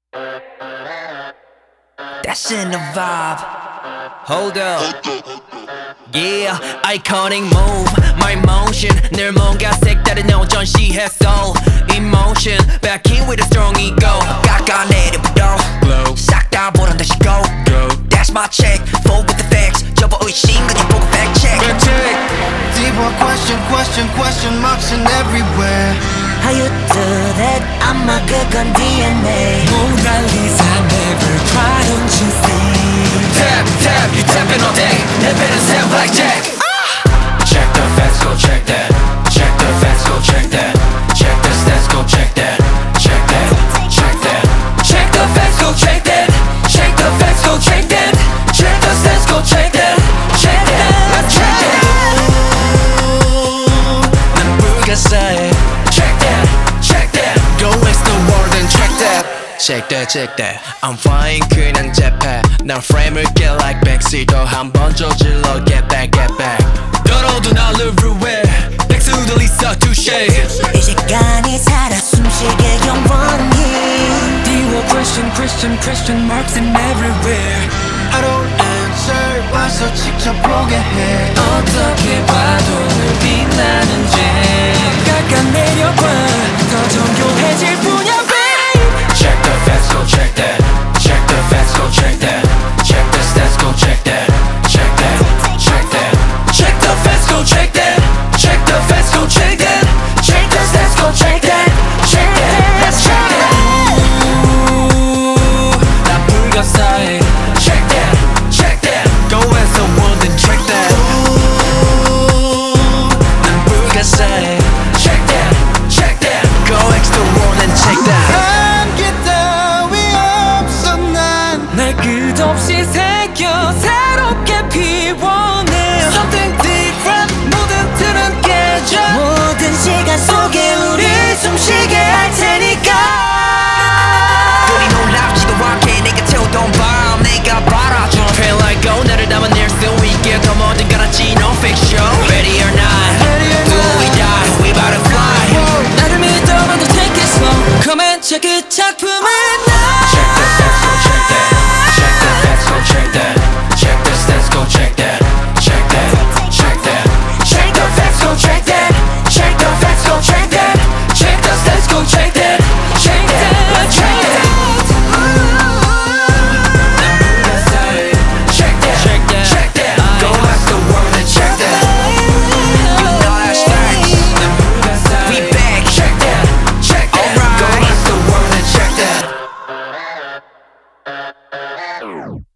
That's in the vibe. Hold up. Yeah, iconic move, my motion. 늘 뭔가 색다른 너 전시했어. Emotion, back in with a strong ego. 깎아내려부터 싹 다 보란 듯이 go. That's my check, full with the facts. 접어 의심 그냥 보고 fact check. Deeper question marks in everywhere. How you do that? 아마 그건 DNA. Mona Lisa, never try, don't you see? Tap, you tapping all day. 내 배는 새 blackjack. Check the facts, go check that. Check the facts, go check that. Check the stats, go check that. Check that, check that. Check the facts, go check that. Check the facts, go check that. Check the stats, go check that. Check that, let's check that. 난 불가사해. Check that, check that. Go ask the world and check that. Check that. I'm fine 그냥 재패. 난 frame을 get like backseat. 한번 저질러 get back. 떨어도 나를 ru해. Back to the Lisa touche. 이 시간이 살아 숨쉬게 영원히. 띄워 question marks in everywhere. I don't answer 와서 직접 보게 해. 어떻게 봐도 늘 빛나는 잼. 깎아내려봐 더 정교해질 뿐이야 babe. Check the facts, go check that. Check the facts, go check that. Check the stats, go check that. Check that, check that. Check the facts, go check that. Check the facts, go check that. Check the stats, go check that. Check that, let's check that. 난 불가사해. Check that. Go ask the world and check that. 난 불가사해. Check that. Go ask the world and check that. 한계 따위 없어 난. 날 끝없이 새겨 새롭게 피워내. Something different 모든 틀은 깨져. 모든 시간 속에 우리 숨쉬게 할 테니까. 그리 놀랍지도 않게 내가 태우던 밤 내가 바라줘. Feel like go 나를 담아낼 수 있게 더 모든 garanti no fiction. Ready or not, do we die, we about to fly. 나를 믿어봐도 take it slow. Come and check it 작품을 나. Check the facts, go check that. Check the facts, go check that. Check the stats, go check that. Check that, check that. Check the facts, go check that. Check the facts, go check that. Check the stats, go check that. Check that, let's check that. Check that. Go ask the world and check that. You know that's facts. We back. Check that. Alright. Go ask the world and check that.